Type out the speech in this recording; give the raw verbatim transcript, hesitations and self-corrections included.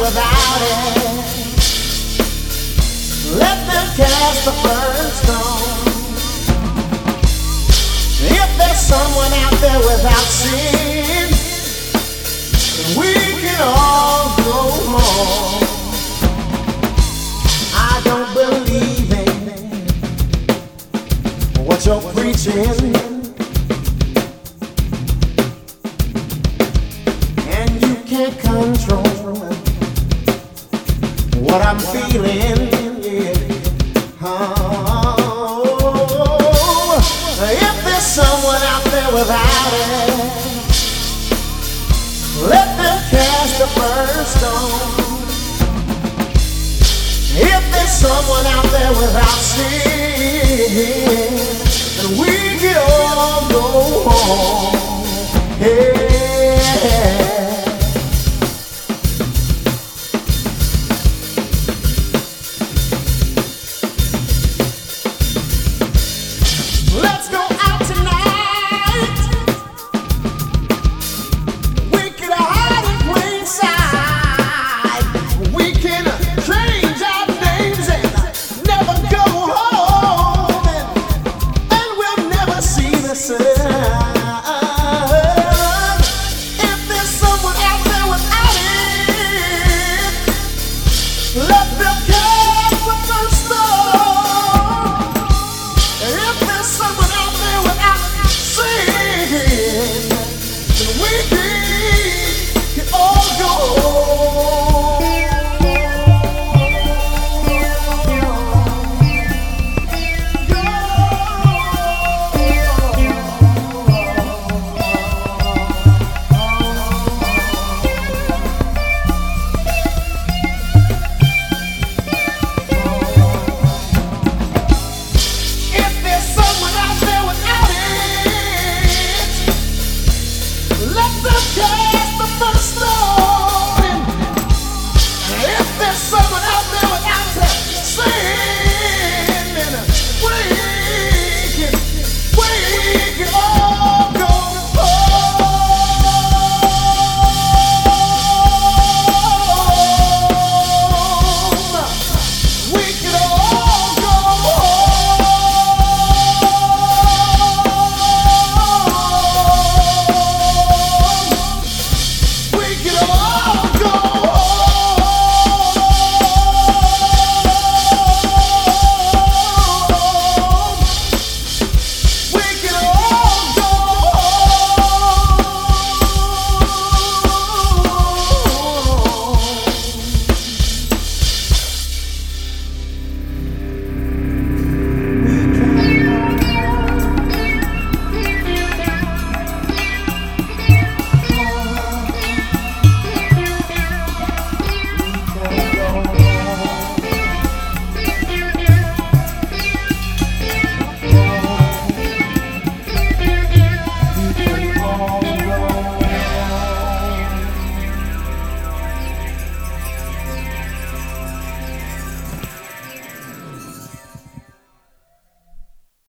without it. Let them cast the first stone. If there's someone out there without sin, we can all go home. I don't believe in what you're preaching, and you can't control what I'm feeling. Yeah. Oh, if there's someone out there without it, let them cast the first stone. If there's someone out there without sin, then we can all go home. Hey.